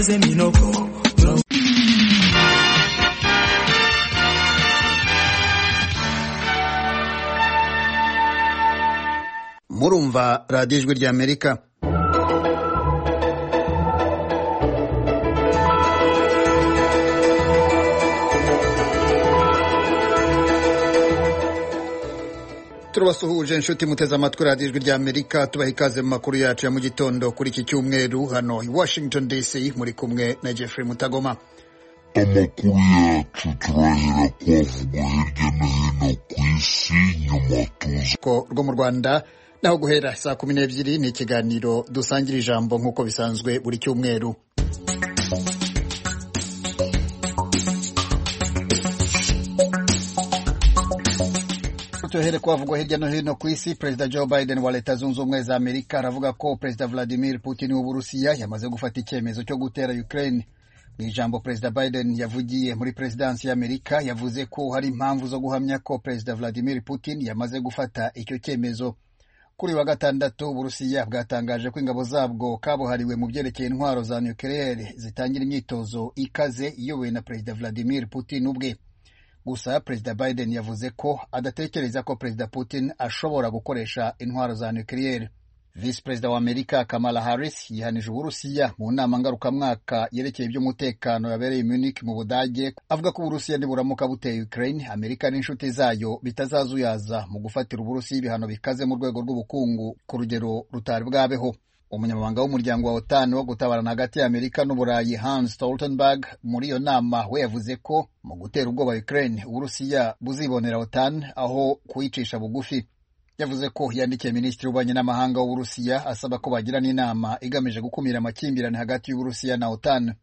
Eze Minoko. Murumva radiyo ijwi ry'Amerika. Turabasuhuje inshuti muteze amatwi radiyo ijwi ry'Amerika, tubaha ikaze mu makuru yacu ya mu gitondo kuri iki cyumweru hano i Washington DC, muri kumwe na Jeffrey Mutagoma. Amakuru yacu turahera kwavugwa hirya no hino ku isi, nyuma tuzi ko rwo mu Rwanda naho guhera saa 12 ni ikiganiro dusangira ijambo nk'uko bisanzwe buri cyumweru. Tuhere kwavugwa hirya no hino ku isi. Perezida Joe Biden wa Leta Zunze Ubumwe za Amerika aravuga ko Perezida Vladimir Putin w'Uburusiya yamaze gufata icyemezo cyo gutera Ukraine. Mu ijambo Perezida Biden yavugiye muri Presidansi y'Amerika yavuze ko hari impamvu zo guhamya ko Perezida Vladimir Putin yamaze gufata icyo cyemezo. Kuri wa gatandatu Uburusiya bwatangaje ko ingabo zabwo kabuhariwe mu byerekeye intwaro za nucleaire zitangira imyitozo ikaze iyobowe na Perezida Vladimir Putin ubwe. Gusa Perezida Biden yavuze ko adatekereza ko Perezida Putin ashobora gukoresha intwaro za nucleaire. Vice Perezida wa Amerika Kamala Harris yihanije Uburusiya mu nama ngarukamwaka yerekeye iby'umutekano yabereye Munich mu Budage, avuga ko Uburusiya niburamuka buteye Ukraine, Amerika n'inshuti zayo bitazazuyaza mu gufatira Uburusiya ibihano bikaze mu rwego rw'ubukungu ku rugero rutari bwabeho. Umunyamabanga w'umuryango wa OTAN wo gutabarana hagati ya Amerika n'Uburayi Hans Stoltenberg muri iyo nama we yavuze ko mu gutera ubwoba Ukraine Uburusiya buzibonera OTAN aho kuyicisha bugufi. Yavuze ko yandikiye Minisitiri w'Ububanyi n'Amahanga w'Uburusiya asaba ko bagirana inama igamije gukumira amakimbirane hagati y'Uburusiya na OTAN.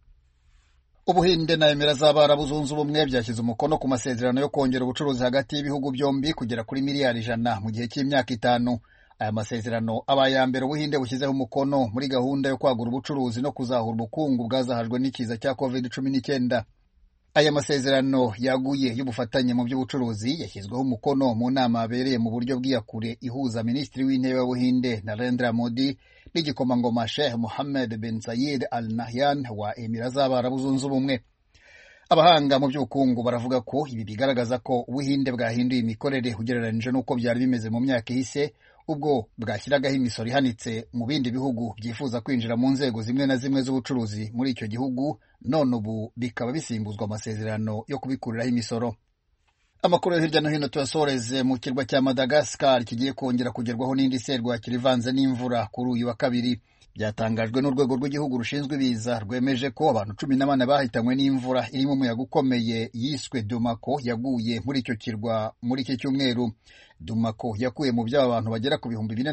Ubuhinde na Emirates z'Abarabu Zunze Ubumwe byashyize umukono ku masezerano yo kongera ubucuruzi hagati y'ibihugu byombi kugera kuri miliyari 100 mu gihe cy'imyaka 5. Aya masezerano abaye ya mbere Ubuhinde bushyizeho umukono muri gahunda yo kwagura ubucuruzi no kuzahura ubukungu bwazahajwe n'ikiza cya COVID-19. Aya masezerano yaguye y'ubufatanye mu by'ubucuruzi yashyizweho umukono mu nama yabereye mu buryo bw'iyakure ihuza Minisitiri w'Intebe w'Ubuhinde Narendra Modi n'igikomangoma Sheikh Mohammed bin Zayed Al Nahyan wa Emirates z'Abarabu Zunze Ubumwe. Abahanga mu by'ubukungu baravuga ko ibi bigaragaza ko Ubuhinde bwahinduye imikorere ugereranyije n'uko byari bimeze mu myaka ihise, ubwo bwashyiragaho imisoro ihanitse mu bindi bihugu byifuza kwinjira mu nzego zimwe na zimwe z'ubucuruzi muri icyo gihugu, none ubu bikaba bisimbuzwa amasezerano yo kubikuriraho imisoro. Amakuru yo hirya no hino tuyasoreze mu kirwa cya Madagascar kigiye kongera kugerwaho n'indi serwakira ivanze n'imvura kuri uyu wa kabiri. Byatangajwe n'urwego rw'igihugu rushinzwe ibiza rwemeje ko abantu 14 bahitanywe n'imvura irimo umuyaga ukomeye yiswe Dumako yaguye muri icyo kirwa muri iki cyumweru. Dumako yakuye mu by'aba bantu bagera ku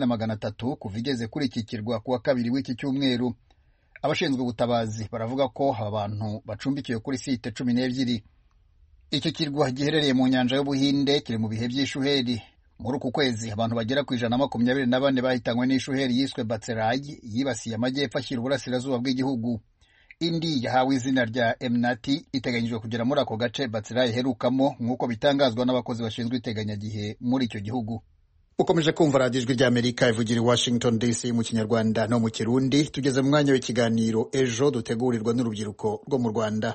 2300 kuva igeze kuri iki kirwa kuwa kabiri w'iki cyumweru. Abashinzwe ubutabazi baravuga ko abantu bacumbikiwe kuri site 12. Iki kirwa giherereye mu nyanja y'Ubuhinde kiri mu bihe by'ishuheri. Muri uku kwezi abantu bagera ku 124 bahitanywe n'ishuheri yiswe Batserai yibasiye amajyepfo ashyira uburasirazuba bw'igihugu. Indi yahawe izina rya Emnati iteganyijwe kugera muri ako gace Batserai iherukamo nk'uko bitangazwa n'abakozi bashinzwe iteganyagihe muri icyo gihugu. Ukomeje kumva radiyo ijwi ry'Amerika ivugira i Washington DC mu Kinyarwanda no mu Kirundi. Tugeze mu mwanya w'ikiganiro Ejo dutegurirwa n'urubyiruko rwo mu Rwanda.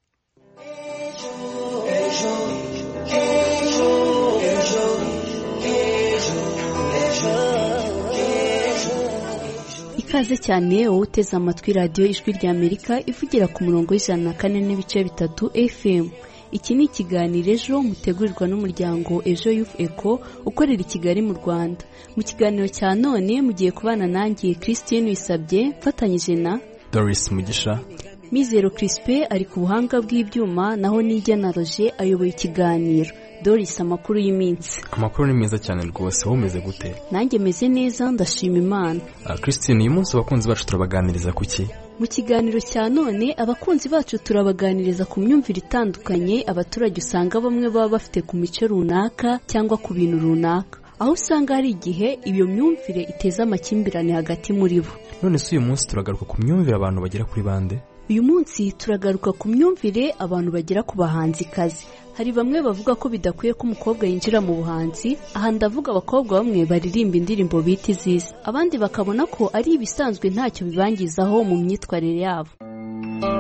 Ikaze cyane wowe uteze amatwi radiyo ijwi ry'Amerika ivugira ku murongo w'104.3 FM. Iki ni ikiganiro Ejo mutegurirwa n'umuryango Ejo Youth Eco ukorera i Kigali mu Rwanda. Mu kiganiro cya none mugiye kubana nanjye Christine Wisabye mfatanyije na Doris Mugisha. Mizero Crispe ari ku buhanga bw'ibyuma, naho Nijya na Roger ayoboye ikiganiro. Doris, amakuru y'iminsi. Amakuru ni meza cyane rwose, wowe umeze gute? Nanjye meze neza ndashima Imana. Christine, uyu munsi abakunzi bacu turabaganiriza kuki? Mu kiganiro cya none abakunzi bacu turabaganiriza ku myumvire itandukanye abaturage usanga bamwe baba bafite ku mico runaka cyangwa ku bintu runaka, aho usanga hari igihe iyo myumvire iteza amakimbirane hagati muri bo. None se uyu munsi turagaruka ku myumvire abantu bagera kuri bande? Uyu munsi turagaruka ku myumvire abantu bagera ku bahanzikazi. Hari bamwe bavuga ko bidakwiye ko umukobwa yinjira mu buhanzi, aha ndavuga abakobwa bamwe baririmba indirimbo bita izizi, abandi bakabona ko ari ibisanzwe ntacyo bibangizaho mu myitwarire yabo.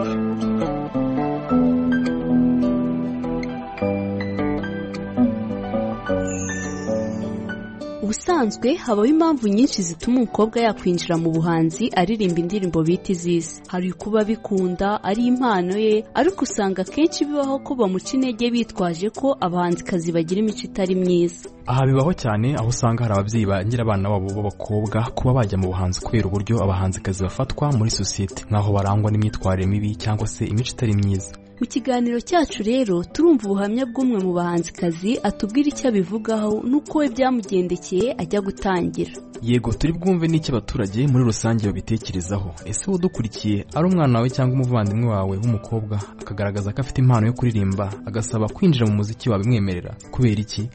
ubusanzwe habaho impamvu nyinshi zituma umukobwa yakwinjira mu buhanzi aririmba indirimbo bita iz'isi. Hari kuba bikunda ari impano ye, ariko usanga akenshi bibaho ko bamuca intege bitwaje ko abahanzikazi bagira imico itari myiza. Aha bibaho cyane, aho usanga hari ababyeyi bangira abana babo b'abakobwa kuba bajya mu buhanzi kubera uburyo abahanzikazi bafatwa muri sosiyete, nk'aho barangwa n'imyitwarire mibi cyangwa se imico itari myiza. Mu kiganiro cyacu rero turumva ubuhamya bw'umwe mu bahanzikazi atubwira icyo abivugaho n'uko we byamugendekeye ajya gutangira. Yego, turi bwumve n'icyo abaturage muri rusange babitekerezaho. Ese udukurikiye ari umwana wawe cyangwa umuvandimwe wawe w'umukobwa akagaragaza ko afite impano yo kuririmba agasaba kwinjira mu muziki wabimwemerera, kubera iki?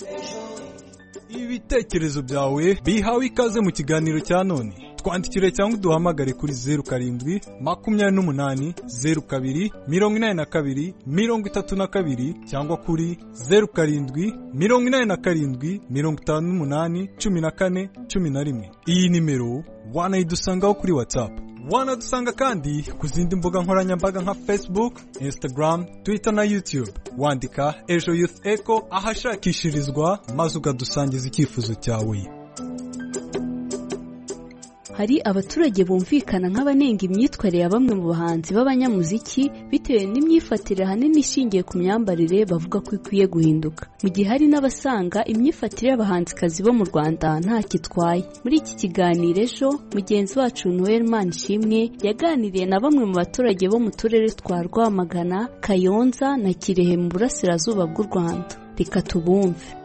Ibitekerezo byawe bihawe ikaze mu kiganiro cya none. Twandikire cyangwa uduhamagare kuri 0728028232 cyangwa kuri 0787581411. Iyi nimero wanayidusangaho kuri WhatsApp. Wanadusanga kandi ku zindi mbuga nkoranyambaga nka Facebook, Instagram, Twitter na YouTube. Wandika Ejo Youth Echo ahashakishirizwa maze ukadusangiza icyifuzo cyawe. Hari abaturage bumvikana nk'abanenga imyitwarire ya bamwe mu bahanzi b'abanyamuziki bitewe n'imyifatire hanini ishingiye ku myambarire bavuga ko ikwiye guhinduka, mu gihe hari n'abasanga imyifatire y'abahanzikazi bo mu Rwanda nta kitwaye. Muri iki kiganiro ejo mugenzi wacu Noel Manishimwe yaganiriye na bamwe mu baturage bo mu turere twa Rwamagana, Kayonza na Kirehe mu burasirazuba bw'u Rwanda. Reka tubumve.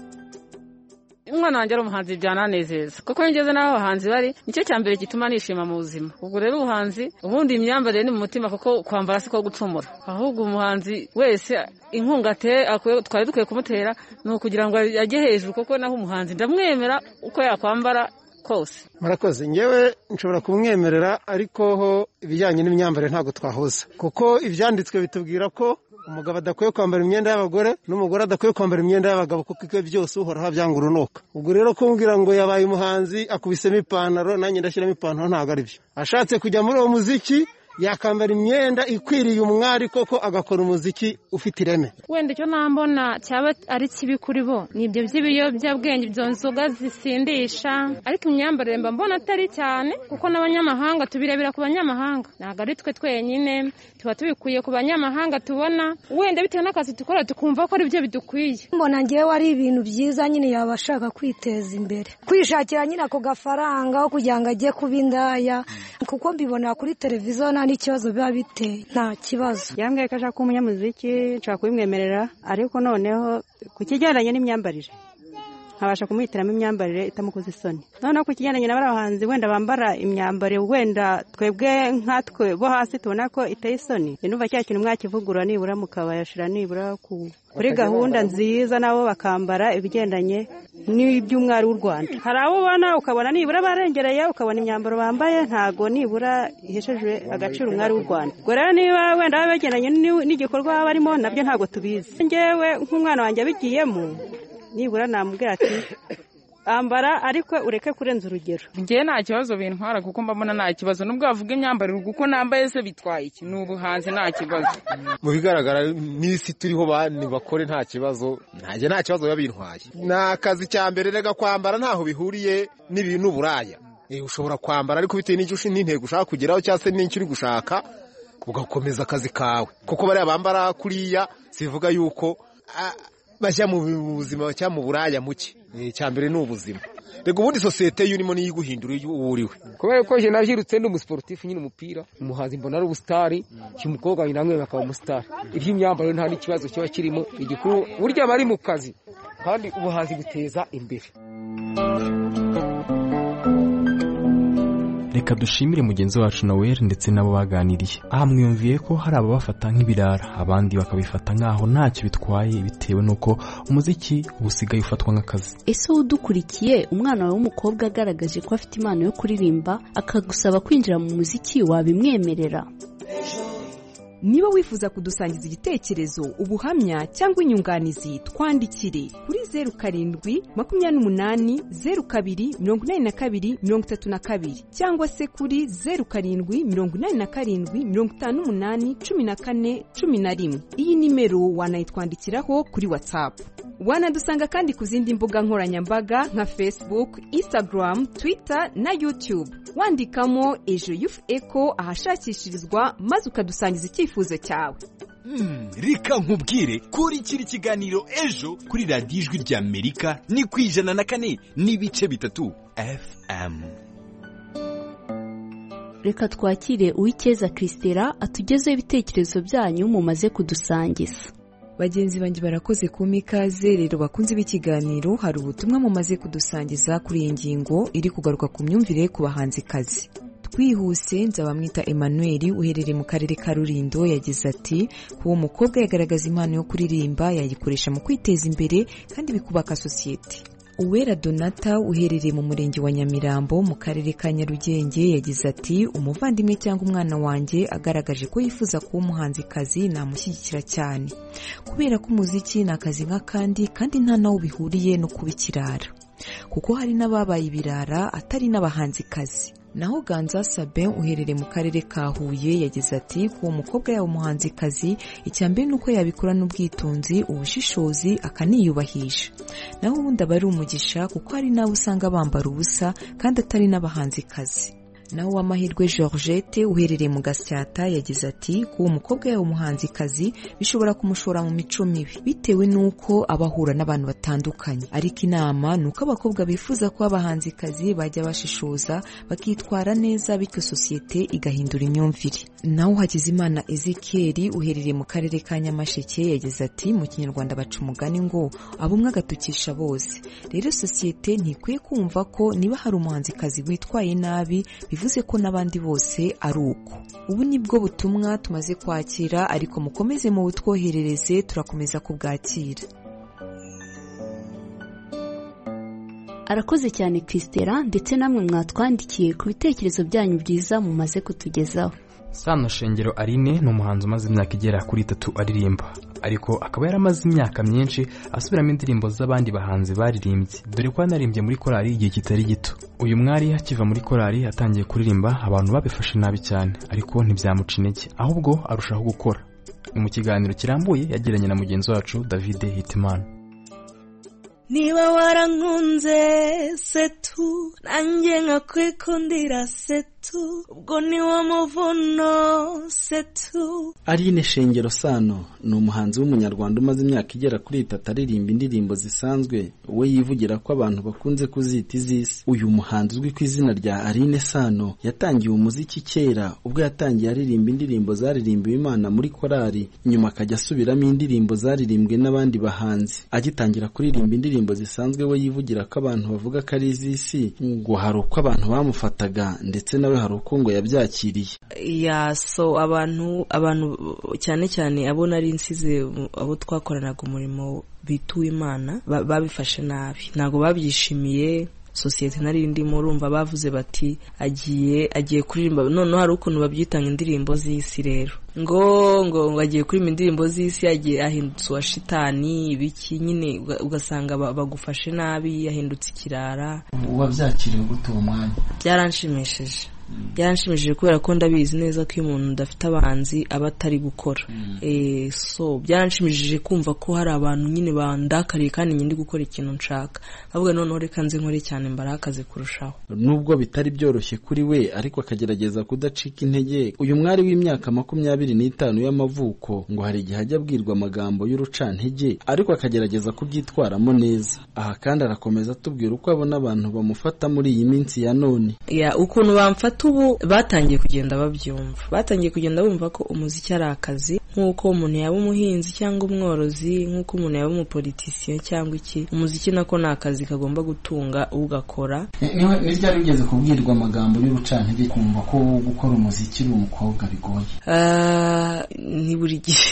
Umwana wanjye ari umuhanzi byananezeza kuko ngeze n'aho abahanzi bari nicyo cya mbere gituma nishima mu buzima. Ubwo rero ubuhanzi ubundi imyambarire ni mu mutima kuko kwambara siko gucumura, ahubwo umuhanzi wese inkunga twari dukwiye kumutera ni ukugira ngo ajye hejuru, kuko naho umuhanzi ndamwemera uko yakwambara kose. Murakoze, ngewe nshobora kumwemerera, ariko ho ibijyanye n'imyambarire ntabwo twahuza, kuko ibyanditswe bitubwira ko umugabo adakwiye kwambara imyenda y'abagore n'umugore adakwiye kwambara imyenda y'abagabo, kuko ibyo byose uhoraho byanga urunuka. Ubwo rero kumbwira ngo yabaye umuhanzi akubisemo ipantaro nanjye ndashyiramo ipantaro ntabwo ari byo. Ashatse kujya muri uwo muziki yakambara imyenda ikwiriye umwari koko agakora umuziki ufite ireme. Wenda icyo nambona cyaba ari kibi kuri bo ni ibyo by'ibiyobyabwenge, ibyo nzoga zisindisha, ariko imyambarire mba mbona atari cyane, kuko n'abanyamahanga tubirebera ku banyamahanga, ntabwo ari twe twenyine, tuba tubikuye ku banyamahanga tubona, wenda bitewe n'akazi dukora tukumva ko ari byo bidukwiye. Mbona ngewe ari ibintu byiza nyine yaba ashaka kwiteza imbere, kwishakira nyine ako gafaranga aho kugira ngo ajye kuba indaya, kuko mbibona kuri televiziyo n'ikibazo biba biteye nta kibazo. Yambwiye ko ashaka umunyamuziki, nshaka kubimwemerera, ariko noneho ku kigendanye n'imyambarire nkabasha kumuhitiramo imyambarire itamukoze isoni. Noneho ku kigendanye n'abahanzi wenda bambara imyambarire wenda twebwe nkatwe bo hasi tubona ko iteye isoni, numva cya kintu mwakivugurura nibura mukabayashira nibura kuri gahunda nziza, nabo bakambara ibigendanye n'iby'umwari w'u Rwanda. Hari abo ubona ukabona nibura barengereye, ukabona imyambaro bambaye ntago nibura ihesheje agaciro umwari w'u Rwanda. Ubwo rero niba wenda baba bagendanye n'igikorwa baba barimo nabyo ntago tubizi. Ngewe nk'umwana wanjye abigiyemo nibura namubwira ati ambara ariko ureke kurenza urugero. Ngiye nta kibazo bintwara kuko mbona nta kibazo, nubwo bavuga imyambarire kuko nambaye se bitwaye iki, n'ubuhanzi nta kibazo. Mu bigaragara n'isi turiho bani bakore nta kibazo, ntajye nta kibazo babintwaye. N'akazi cya mbere rega kwambara ntaho bihuriye n'ibintu buraya. Ushobora kwambara ariko bitewe n'intego ushaka kugeraho cyangwa se n'icyo uri gushaka ugakomeza akazi kawe, kuko bariya bambara kuriya sivuga yuko bajya mu buzima cyangwa mu buraya muke. Cya mbere ni ubuzima. Rego ubundi sosiyete y'urimo niyo iguhindura uwo uriwe. Kubera ko je navyirutse ndi umusportif nyine umupira, umuhanzi mbona ari ubustari, cy'umukobwa namwe bakaba umustar. Iby'imyambaro nta n'ikibazo cyo kirimo, igikuru burya bari mu kazi kandi ubuhanzi guteza imbere. Reka dushimire mugenzi wacu Noel ndetse nabo baganiriye. Aha mwiyumviye ko hari ababafata nk'ibirara, abandi bakabifata nk'aho ntacyo bitwaye bitewe n'uko umuziki usigaye ufatwa nk'akazi. Ese udukurikiye umwana wawe w'umukobwa agaragaje ko afite impano yo kuririmba akagusaba kwinjira mu muziki, wabimwemerera? Niba wifuza kudusangiza igitekerezo, ubuhamya cyangwa inyunganizi, twandikire kuri 0728028232 cyangwa se kuri 0787581411. Iyi nimero wanayitwandikiraho kuri WhatsApp. wanadusanga kandi ku zindi mbuga nkoranyambaga nka Facebook, Instagram, Twitter na YouTube. Wandikamo Ejo Youth Echo ahashakishirizwa maze ukadusangiza icyifuzo cyawe. Reka nkubwire kuri kiri kiganiro Ejo kuri Radio Ijwi rya Amerika ni ku 104.3 FM. Reka twakire Uwikeza Christera atugezeho ibitekerezo byanyu mumaze kudusangiza. Bagenzi banjye barakoze kuma ikaze. Rero bakunze b'ikiganiro, hari ubutumwa mumaze kudusangiza kuri iyi ngingo iri kugaruka ku myumvire ku bahanzikazi. Twihuse nzabamwita Emmanuel uherereye mu karere ka Rulindo yagize ati uwo mukobwa yagaragaza impano yo kuririmba yayikoresha mu kwiteza imbere kandi bikubaka sosiyete. Uwera Donata uherereye mu murenge wa Nyamirambo mu karere ka Nyarugenge yagize ati umuvandimwe cyangwa umwana wanjye agaragaje ko yifuza kuba umuhanzikazi namushyigikira cyane kubera ko umuziki ni akazi nk'akandi kandi nta nawo bihuriye no kuba ikirara kuko hari n'ababaye ibirara atari n'abahanzikazi. Naho Ganza Sabin uherereye mu karere ka Huye yagize ati uwo mukobwa yaba umuhanzikazi icyambere nuko yabikora n'ubwitonzi ubushishozi akaniyubahisha. Naho ubundi aba ari umugisha kuko hari nabo usanga bambara ubusa kandi atari n'abahanzikazi. Naho w'amahirwe Georgette uherereye mu Gasyata yagize ati uwo mukobwa yaba umuhanzikazi bishobora kumushora mu mico mibi bitewe nuko abahura n'abantu batandukanye, ariko inama nuko abakobwa bifuza ko abahanzikazi bajya bashishoza bakitwara neza bityo sosiyete igahindura imyumvire. Naho Hakizimana Ezekiel uherereye mu karere ka Nyamasheke yagize ati mu Kinyarwanda baca umugani ngo abumwe agatukisha bose. Rero sosiyete ntikwiye kumva ko niba hari umuhanzikazi witwaye nabi bivuze ko n'abandi bose ari uko. Ubu nibwo butumwa tumaze kwakira, ariko mukomeze mu butwoherereze turakomeza kubwakira. Arakoze cyane Christera, ndetse namwe mwatwandikiye ku bitekerezo byanyu byiza mumaze kutugezaho. Sano Shengero Aline ni umuhanzi umaze imyaka igera kuri 3 aririmba, ariko akaba yaramaze imyaka myinshi asubiramo indirimbo z'abandi bahanzi baririmbye, dore ko yanarimbye muri korali igihe kitari gito. Uyu mwari akiva muri korali atangiye kuririmba abantu babifashe nabi cyane, ariko ntibyamuca intege ahubwo arushaho gukora. Mu kiganiro kirambuye yagiranye na mugenzi wacu David Hitman. Niba warankunze setu nanjye nkakwikundira setu ubwo ni wo muvuno setu. Aline Shengero Sano ni umuhanzi w'umunyarwanda umaze imyaka igera kuri 3 aririmba indirimbo zisanzwe, we yivugira ko abantu bakunze kuzita izisi. Uyu muhanzi uzwi ku izina rya Aline Sano yatangiye umuziki kera ubwo yatangiye aririmba indirimbo zaririmbiwe Imana muri korali, nyuma akajya asubiramo indirimbo zaririmbwe n'abandi bahanzi. Agitangira kuririmba indirimbo zisanzwe we yivugira ko abantu bavuga ko ari izisi, ngo hari uko abantu bamufataga ndetse nawe hari uko ngo yabyakiriye. So abantu cyane cyane abo nari nsize abo twakoranaga umurimo bituwe Imana babifashe nabi, ntago babyishimiye. Sosiyete nari ndimo urumva bavuze bati agiye kuririmba, none hari ukuntu babyitanga indirimbo z'isi. Rero ngo agiye kuririmba indirimbo z'isi, yagiye ahindutse wa shitani ibiki, nyine ugasanga bagufashe nabi, yahindutse ikirara. Wabyakiriye gute uwo mwanya? Byaranshimishije kubera ko ndabizi neza ko iyo umuntu udafite abahanzi aba atari gukora. So byaranshimishije kumva ko hari abantu nyine bandakariye kandi nyindi gukora ikintu nshaka, ahubwo noneho reka nze nkore cyane mbarakaze kurushaho. Nubwo bitari byoroshye kuri we, ariko akagerageza kudacika intege. Uyu mwari w'imyaka 25 y'amavuko ngo hari igihe ajya abwirwa amagambo y'urucantege, ariko akagerageza kubyitwaramo neza. Aha kandi arakomeza atubwira uko abona abantu bamufata muri iyi minsi ya none. Ukuntu bamfata ubu batangiye kugenda babyumva, batangiye kugenda bumva ko umuziki ari akazi, nk'uko umuntu yaba umuhinzi cyangwa umworozi, nk'uko umuntu yaba umupolitisiye cyangwa iki. Umuziki nako ni akazi kagomba gutunga ugakora. Ni ryari ugeze kubwirwa amagambo y'urucantege kumva ko gukora umuziki uri umukobwa bigoye? Ni buri gihe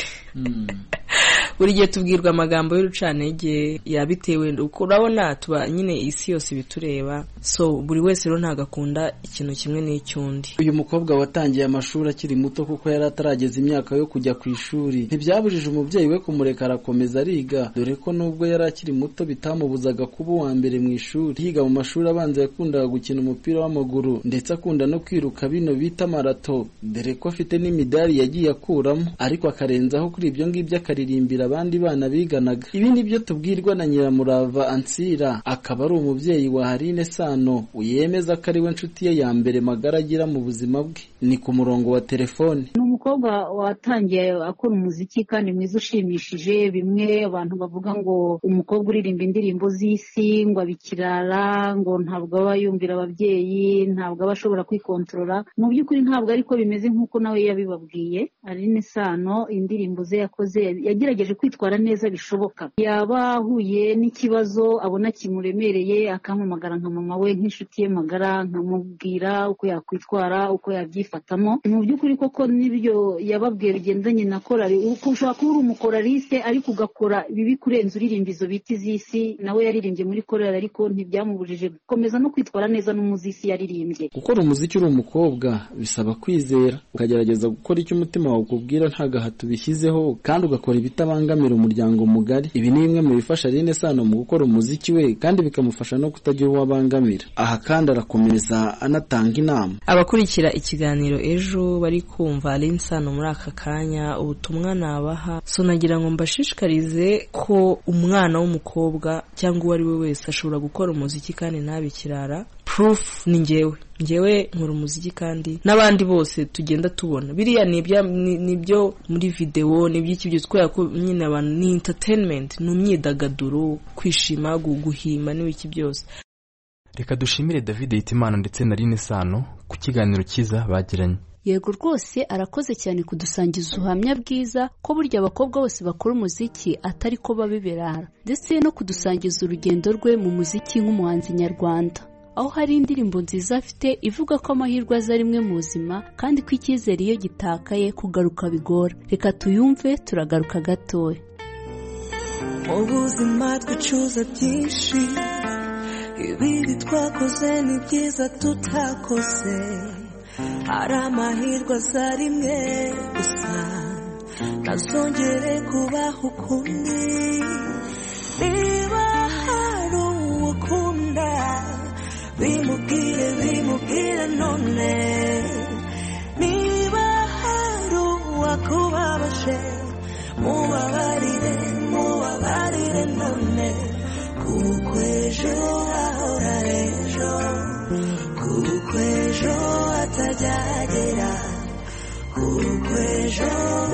buri gihe tubwirwa amagambo y'urucantege yabitewe uko urabona tuba nyine isi yose bitureba, so buri wese rero ntagakunda ikintu kimwe n'icyundi. Uyu mukobwa watangiye amashuri akiri muto kuko yari atarageza imyaka yo kujya ku ishuri, ntibyabujije umubyeyi we kumureka arakomeza ariga, dore ko nubwo yari akiri muto bitamubuzaga kuba uwa mbere mu ishuri. Yiga mu mashuri abanza yakundaga gukina umupira w'amaguru ndetse akunda no kwiruka bino bita marato, dore ko afite n'imidari yagiye akuramo, ariko akarenzaho kuri ibyo ngibyo akaririmbira kurera abandi bana biganaga. Ibi nibyo tubwirwa na Nyiramurava Ansira, akaba ari umubyeyi wa Aline Sano uyemeza ko ari we nshuti ye ya mbere magara agira mu buzima bwe. Ni ku murongo wa telefone. Ni umukobwa watangiye akora umuziki kandi mwiza ushimishije. Bimwe abantu bavuga ngo umukobwa uririmba indirimbo z'isi ngo abikirara, ngo ntabwo aba yumvira ababyeyi, ntabwo aba ashobora kwikontorora. Mu by'ukuri ntabwo ariko bimeze nk'uko nawe yabibabwiye. Aline Sano indirimbo ze yakoze yagerageje kwitwara neza bishoboka. Yaba ahuye n'ikibazo abona kimuremereye akampamagara nka mama we nk'inshuti ye magara, nkamubwira uko yakwitwara, uko yabyifatamo. Mu by'ukuri koko nibyo yababwiye bigendanye na korali. Uko ushobora kuba uri umukoraliste ariko ugakora bibi kurenza uririmba izo biti z'isi. Nawe yaririmbye muri korali ariko ntibyamubujije gukomeza no kwitwara neza n'umuziki yaririmbye. Gukora umuziki uri umukobwa bisaba kwizera, ukagerageza gukora icyo umutima wawe ukubwira nta gahato bishyizeho, kandi ugakora ibitabangamira umuryango mugari. Ibi ni bimwe mu bifasha Aline Sano mu gukora umuziki we, kandi bikamufasha no kutagira uwo abangamira. Aha kandi arakomeza anatanga inama. Abakurikira ikiganiro ejo bari kumva Aline Sano muri aka kanya, ubutumwa nabaha so nagira ngo mbashishikarize ko umwana w'umukobwa cyangwa uwo ari we wese ashobora gukora umuziki kandi ntabikirara. Proof ni njyewe nkora umuziki kandi n'abandi bose tugenda tubona. Biriya nibyo muri video, n'ibyiki byose kubera ko nyine abantu ni entertainment, ni imyidagaduro, kwishima, guhimba n'ibiki byose. Reka dushimire David Hitimana ndetse na Aline Sano ku kiganiro cyiza bagiranye. Yego rwose arakoze cyane kudusangiza ubuhamya bwiza ko burya abakobwa bose bakora umuziki atari ko babibirara, ndetse no kudusangiza urugendo rwe mu muziki nk'umuhanzi nyarwanda, aho hari indirimbo nziza afite ivuga ko amahirwe aza rimwe mu buzima kandi ko icyizere iyo gitakaye kugaruka bigora. Reka tuyumve turagaruka gatoya. Mu buzima twicuza byinshi, ibibi twakoze ni byiza tutakoze, hari amahirwe aza rimwe gusa, ntazongere kubaho ukundi. Niba hari uwukunda bimubwire none, niba hari uwakubabaje mubabarire none, kuko ejo hahora ejo, kuko ejo atajyagera, kuko ejo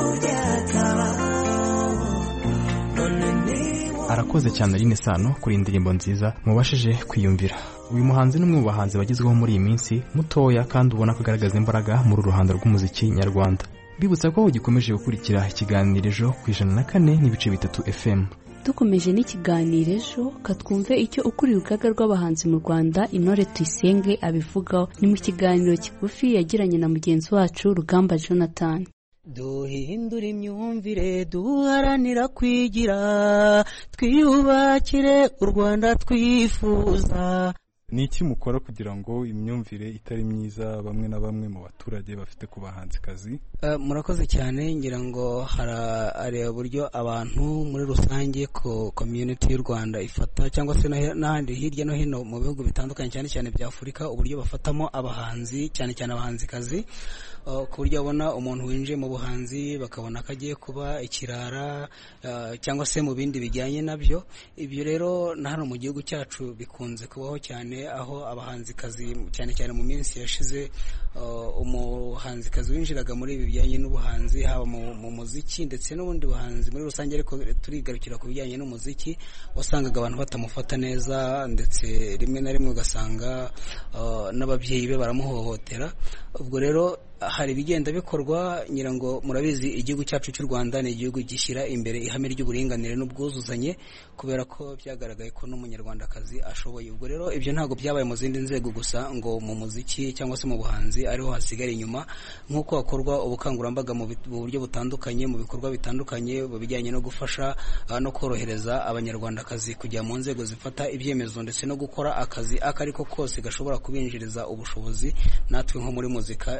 byatabaho none niba. Arakoze cyane Aline Sano kuri indirimbo nziza mubashije kwiyumvira. Uyu muhanzi ni umwe mu bahanzi bagezweho muri iyi minsi, mutoya kandi ubona ko agaragaza imbaraga muri ruhando rw'umuziki nyarwanda. Bibutsa ko gikomeje gukurikira ikiganiro ejo ku 104.3 FM. Dukomeje n'ikiganiro ejo, katwumve icyo ukuriye urugaga rw'abahanzi mu Rwanda Intore Tuyisenge abivugaho. Ni mu kiganiro kigufi yagiranye na mugenzi wacu Rugamba Jonathan. Duhindura imyumvire, duharanira kwigira, twiyubakire u Rwanda twifuza. Ni iki mukora kugira ngo imyumvire itari myiza bamwe na bamwe mu baturage bafite ku bahanzikazi? Murakoze cyane, ngira ngo hari uburyo abantu muri rusange ko community y'u Rwanda ifata, cyangwa se n'ahandi hirya no hino mu bihugu bitandukanye cyane cyane bya Afurika, uburyo bafatamo abahanzi cyane cyane abahanzikazi, ku buryo babona umuntu winjiye mu buhanzi bakabona ko agiye kuba ikirara cyangwa se mu bindi bijyanye nabyo. Ibyo rero na hano mu gihugu cyacu bikunze kubaho cyane, aho abahanzikazi cyane cyane mu minsi yashize umuhanzikazi winjiraga muri ibi bijyanye n'ubuhanzi, haba mu muziki ndetse n'ubundi buhanzi muri rusange, ariko turigarukira ku bijyanye n'umuziki, wasangaga abantu batamufata neza, ndetse rimwe na rimwe ugasanga n'ababyeyi be baramuhohotera. Ubwo rero hari ibigenda bikorwa, ngira ngo murabizi igihugu cyacu cy'u Rwanda ni igihugu gishyira imbere ihame ry'uburinganire n'ubwuzuzanye, kubera ko byagaragaye ko n'umunyarwandakazi ashoboye. Ubwo rero ibyo ntabwo byabaye mu zindi nzego gusa, ngo mu muziki cyangwa se mu buhanzi ariho hasigara inyuma, nk'uko hakorwa ubukangurambaga mu buryo butandukanye, mu bikorwa bitandukanye mu bijyanye no gufasha no korohereza abanyarwandakazi kujya mu nzego zifata ibyemezo, ndetse no gukora akazi akariko kose gashobora kubinjiriza ubushobozi. Natwe nko muri muzika ibyo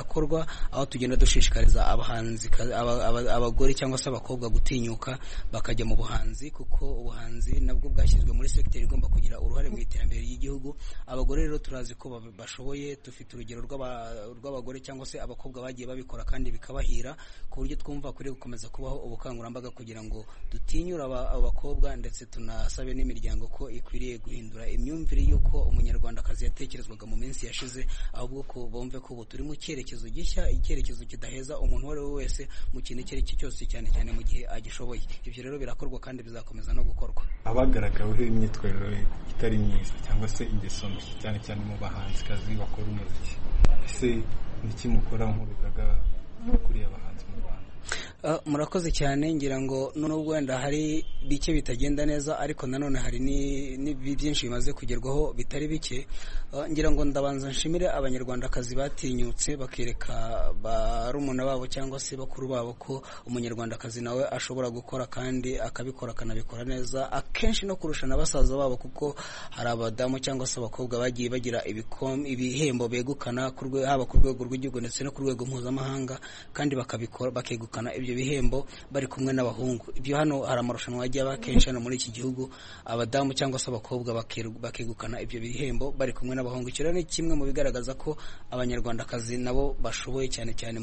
birakorwa, aho tugenda dushishikariza abahanzi abagore cyangwa se abakobwa gutinyuka bakajya mu buhanzi, kuko ubuhanzi nabwo bwashyizwe muri sekiteri igomba kugira uruhare mu iterambere ry'igihugu. Abagore rero turazi ko bashoboye, dufite urugero rw'abagore cyangwa se abakobwa bagiye babikora kandi bikabahira, ku buryo twumva kuri gukomeza kubaho ubukangurambaga kugira ngo dutinyure abakobwa, ndetse tunasabe n'imiryango ko ikwiriye guhindura imyumvire y'uko umunyarwandakazi yatekerezwaga mu minsi yashize, ahubwo ko bumve ko ubu turi mu cyerekezo gishya, icyerekezo kidaheza umuntu uwo ari we wese mu kintu icyo ari cyo cyose, cyane cyane mu gihe agishoboye. Ibyo rero birakorwa kandi bizakomeza no gukorwa. Abagaragaweho imyitwarire itari myiza cyangwa se ingeso mbi cyane cyane mu bahanzikazi bakora umuziki, ese niki mukora nk'urugaga kuri abahanzi mu Rwanda? Murakoze cyane. Ngira ngo nubwo wenda hari bike bitagenda neza, ariko nanone hari ni byinshi bimaze kugerwaho bitari bike. Ngira ngo ndabanza nshimire abanyarwandakazi batinyutse bakereka barumuna babo cyangwa se bakuru babo ko umunyarwandakazi nawe ashobora gukora kandi akabikora akanabikora neza, akenshi no kurusha na basaza babo, kuko hari abadamu cyangwa se abakobwa bagiye bagira ibihembo begukana haba ku rwego rw'igihugu ndetse no ku rwego mpuzamahanga, kandi bakegukana ibyo bihembo bari kumwe n'abahungu. Ibyo hano hari amarushanwa yagiye aba kenshi hano muri iki gihugu, abadamu cyangwa se abakobwa bakegukana ibyo bihembo bari kumwe n'abahungu. Icyo rero ni kimwe mu bigaragaza ko abanyarwandakazi nabo bashoboye, cyane cyane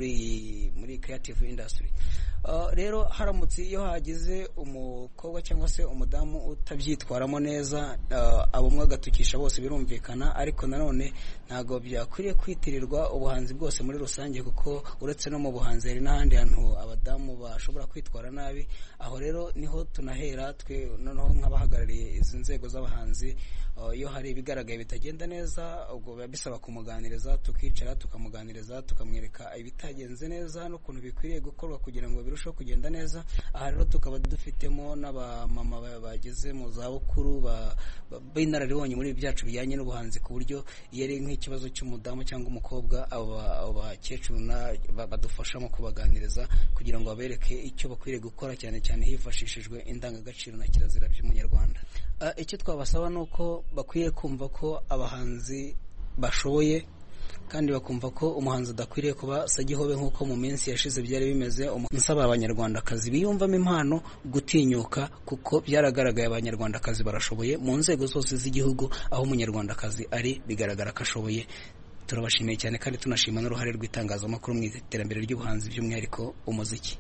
muri creative industry. Rero haramutse iyo hagize umukobwa cyangwa se umudamu utabyitwaramo neza, abumwe agatukisha bose birumvikana, ariko nanone ntabwo byakwiriye kwitirirwa ubuhanzi bwose muri rusange, kuko uretse no mu buhanzi hari n'ahandi hantu abadamu bashobora kwitwara nabi. Aho rero niho tunahera twe noneho nk'abahagarariye izi nzego z'abahanzi. Iyo hari ibigaragaye bitagenda neza, ubwo biba bisaba kumuganiriza, tukicara tukamuganiriza, tukamwereka ibitagenze neza n'ukuntu bikwiriye gukorwa kugira ngo birusheho kugenda neza. Aha rero tukaba dufitemo n'abamama bageze mu zabukuru b'inararibonye muri ibi byacu bijyanye n'ubuhanzi, ku buryo iyo ari nk'ikibazo cy'umudamu cyangwa umukobwa, abo bakecuru badufasha mu kubaganiriza kugira ngo babereke icyo bakwiriye gukora, cyane cyane hifashishijwe indangagaciro na kirazira by'umunyarwanda. Icyo twabasaba ni uko bakwiye kumva ko abahanzi bashoboye, kandi bakumva ko umuhanzi adakwiriye kuba sagihobe nk'uko mu minsi yashize byari bimeze. Nsaba abanyarwandakazi biyumvamo impano gutinyuka, kuko byaragaragaye abanyarwandakazi barashoboye mu nzego zose z'igihugu. Aho umunyarwandakazi ari bigaragara ko ashoboye. Turabashimiye cyane kandi tunashima n'uruhare rw'itangazamakuru mu iterambere ry'ubuhanzi, by'umwihariko umuziki.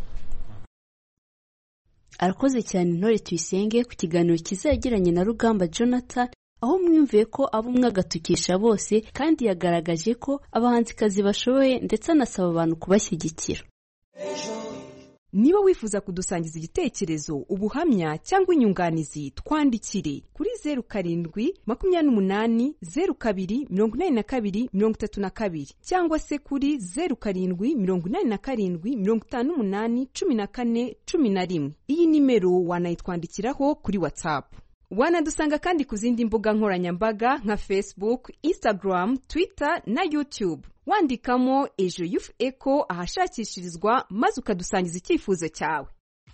Arakoze cyane Intore Tuyisenge ku kiganiro kizagiranye na Rugamba Jonathan, aho mwumviye ko abo umwe agatukisha bose, kandi yagaragaje ko abahanzikazi bashoboye, ndetse anasaba abantu kubashyigikira. Niba wifuza kudusangiza igitekerezo, ubuhamya cyangwa inyunganizi, twandikire kuri 0728028232 cyangwa se kuri 0787581411. Iyi nimero wanayitwandikiraho kuri WhatsApp. Wanadusanga kandi ku zindi mbuga nkoranyambaga nka Facebook, Instagram, Twitter na YouTube. Wandikamo Ejo Youth Echo ahashakishirizwa, maze ukadusangiza icyifuzo cyawe.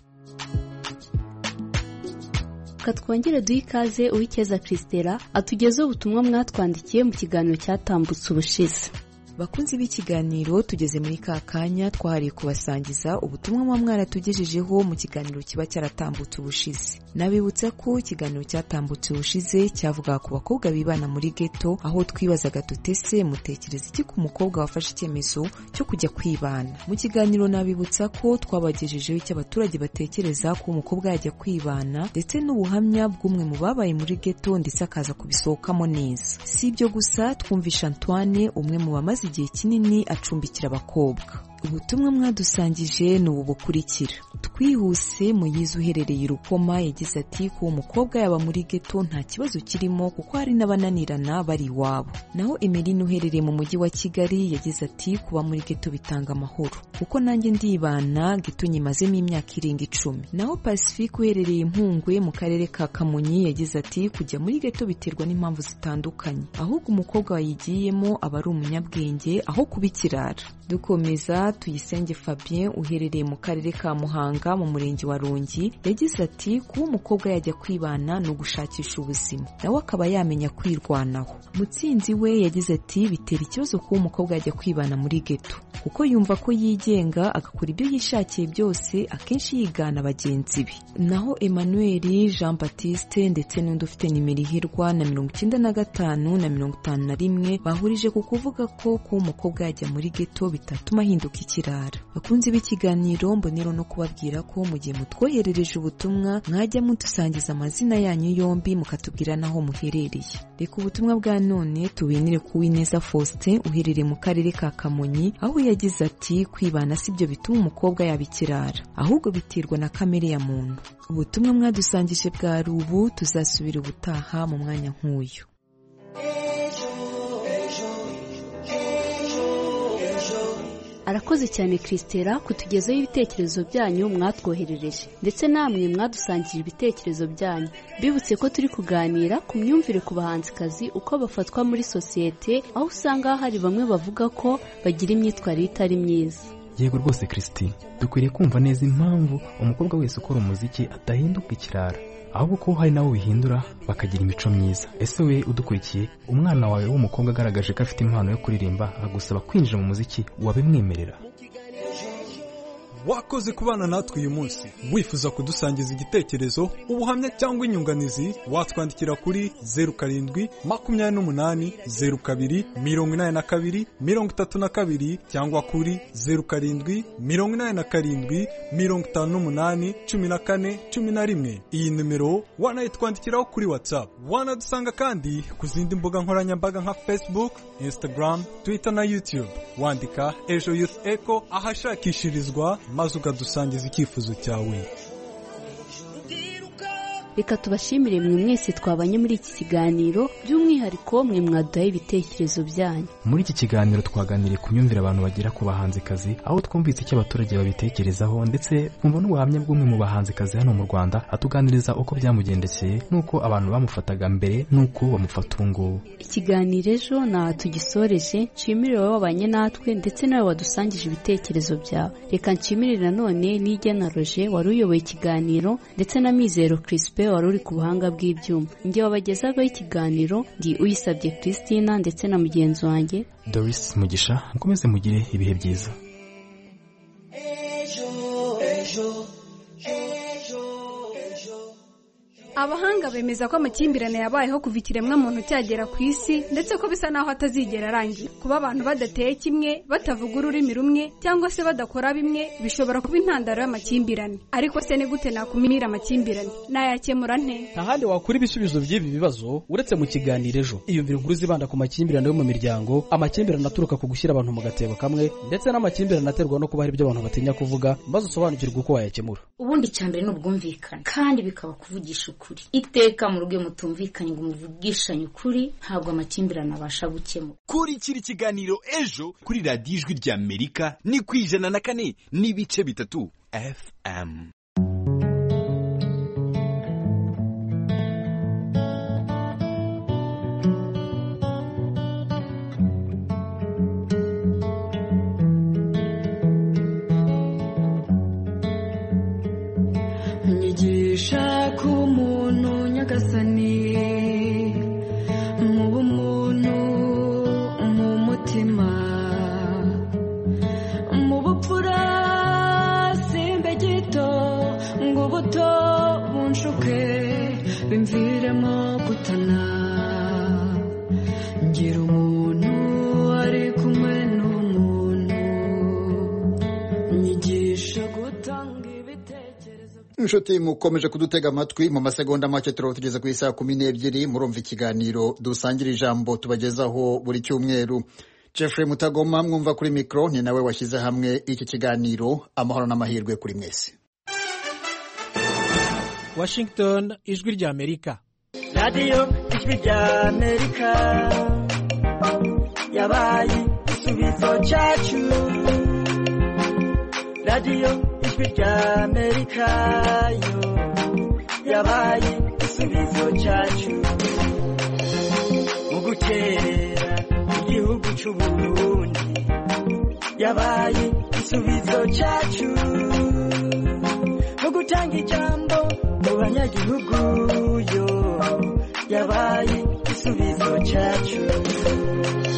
Katwongere duhe ikaze Uwikeza Christella atugezeho ubutumwa mwatwandikiye mu kiganiro cyatambutse ubushize. Bakunzi b'ikiganiro, tugeze muri ka kanya twahariye kubasangiza ubutumwa mwa mwaratugejejeho mu kiganiro kiba cyaratambutse ubushize. Nabibutsa ko ikiganiro cyatambutse ubushize cyavuga ku bakobwa bibana muri ghetto, aho twibazaga tutese mutekereza iki ku mukobwa wafashe icyemezo cyo kujya kwibana. Mu kiganiro nabibutsa ko twabagejejeho icyo abaturage batekereza ko umukobwa yajya kwibana, ndetse n'ubuhamya bw'umwe mu babaye muri ghetto ndetse akaza kubisohokamo neza. Si ibyo gusa, twumvisha Antoine, umwe mu bamaze igihe kinini acumbikira abakobwa. Ubutumwa mwadusangije ni ubu bukurikira. Twihuse Muyizi uherereye Rukoma yagize ati ko umukobwa yaba muri ghetto nta kibazo kirimo, kuko hari n'abananirana bari iwabo. Naho Emeline uherereye mu mujyi wa Kigali yagize ati kuba muri ghetto bitanga amahoro, kuko nanjye ndibana ghetto nyimazemo imyaka irenga 10. Naho Pacifique uherereye Impungwe mu karere ka Kamonyi yagize ati kujya muri ghetto biterwa n'impamvu zitandukanye, ahubwo umukobwa wayigiyemo aba ari umunyabwenge aho kubikirara. Dukomeza Tuyisenge Fabien uherereye mu karere ka Muhanga mu murenge wa Rongi yagize ati kuba umukobwa yajya kwibana no gushakisha ubuzima nawe akaba yamenya kwirwanaho. Mutsinzi we yagize ati bitera ikibazo kuba umukobwa yajya kwibana muri ghetto kuko yumva ko yigenga agakora ibyo yishakiye byose akenshi yigana bagenzi be. Naho Emmanuel Jean Baptiste ndetse n'undi ufite nimero ihirwa na 95 na 51 bahurije ku kuvuga ko kuba umukobwa yajya muri ghetto bitatuma ahinduka ikirara. Bakunze b'ikiganiro mbonero no kubabwira ko mu gihe mutwoherereje ubutumwa mwajya mudusangiza amazina yanyu yombi mukatubwira naho muherereye. Reka ubutumwa bwa none tubinire ku Wineza Faustin uherereye mu karere ka Kamonyi aho yagize ati kwibana sibyo bituma umukobwa yabikirara ahubwo biterwa na kamere ya muntu. Ubutumwa mwadusangije bwa rubu tuzasubira ubutaha mu mwanya nk'uyu. Arakoze cyane Christera kutugezaho ibitekerezo byanyu mwatwoherereje ndetse namwe mwadusangije ibitekerezo byanyu. Bibutse ko turi kuganira ku myumvire ku bahanzikazi uko bafatwa muri sosiyete aho usanga hari bamwe bavuga ko bagira imyitwarire itari myiza. Yego rwose Christine, dukwiriye kumva neza impamvu umukobwa wese ukora umuziki atahinduka ikirara ahubwo ko hari nabo bihindura bakagira imico myiza. Ese we udukurikiye umwana wawe w'umukobwa agaragaje ko afite impano yo kuririmba agusaba kwinjira mu muziki wabimwemerera? Wakoze kubana natwe uyu munsi. Wifuza kudusangiza igitekerezo, ubuhamya cyangwa inyunganizi, watwandikira kuri 0728028232 cyangwa kuri 0787581411. Iyi numero wanayitwandikiraho kuri WhatsApp. Wanadusanga kandi ku zindi mbuga nkoranyambaga nka Facebook, Instagram, Twitter na YouTube. Wandika Ejo Youth Echo ahashakishirizwa maze ukadusangiza icyifuzo cyawe. Reka tubashimire mwe mwese twabanye muri iki kiganiro, by'umwihariko mwe mwaduhaye ibitekerezo byanyu. Muri iki kiganiro twaganiriye ku myumvire abantu bagira ku bahanzikazi, aho twumvise icyo abaturage babitekerezaho ndetse twumva n'ubuhamya bw'umwe mu bahanzikazi hano mu Rwanda atuganiriza uko byamugendekeye n'uko abantu bamufataga mbere n'uko bamufata ubu ngubu. Ikiganiro ejo na tugisoreje, nshimire wowe wabanye natwe ndetse nawe wadusangije ibitekerezo byawe. Reka nshimire nanone Nigena Roger wari uyoboye ikiganiro ndetse na Mizero Crispin wari uri ku buhanga bw'ibyuma. Njye wabagezagaho ikiganiro ndi Uyisabye Christina ndetse na mugenzi wanjye Doris Mugisha. Mukomeze mugire ibihe byiza. Abahanga bemeza ko amakimbirane yabayeho kuva ikiremwa muntu cyagera ku isi ndetse ko bisa naho atazigera arangira. Kuba abantu badateye kimwe, batavuga ururimi rumwe cyangwa se badakora bimwe bishobora kuba intandaro y'amakimbirane. Ariko se ni gute nakuminira amakimbirane? Nayakemura nte? Ntahandi wakura ibisubizo by'ibi bibazo uretse mu kiganiro ejo. Iyumvire inkuru zibanda ku makimbirane yo mu miryango, amakimbirane aturuka ku gushyira abantu mu gatebo kamwe ndetse n'amakimbirane aterwa no kuba hari ibyo abantu batinya kuvuga, maze usobanukirwe uko wayakemura. Ubundi cyambere no bwumvikana kandi bikaba kuvugisha ukuri. Iteka mu rugo mutumvikanye ngo muvugishanye ukuri, ntabwo amakimbirane abasha gukemura. Kurikira ikiganiro ejo kuri radiyo Ijwi ry'Amerika ni ku 104.3 FM. Nyigisha ku muntu nyagasani, mu bumuntu, mu mutima, mu bupfura simbe gito ngo ubuto bunshuke bimviremo gutana. Ngira umuntu ari kumwe n'umuntu, nyigisha gutanga ibitekerezo. Inshuti mukomeje kudutega amatwi, mu masegonda make tugeze ku isaha 12 murumva ikiganiro dusangira ijambo tubagezaho buri cyumweru. Jeffrey Mutagoma mwumva kuri mikro, ni nawe washyize hamwe iki kiganiro. Amahoro n'amahirwe kuri mwese. Washington, Ijwi ry'Amerika. Radio Ijwi ry'Amerika yabaye igisubizo cyacu. Radio Ijwi ry'Amerika yo yabaye igisubizo cyacu. Mu gukerera igihugu cy'u Burundi yabaye igisubizo cyacu mu gutanga ijambo mu banyagihugu yo yabaye igisubizo cyacu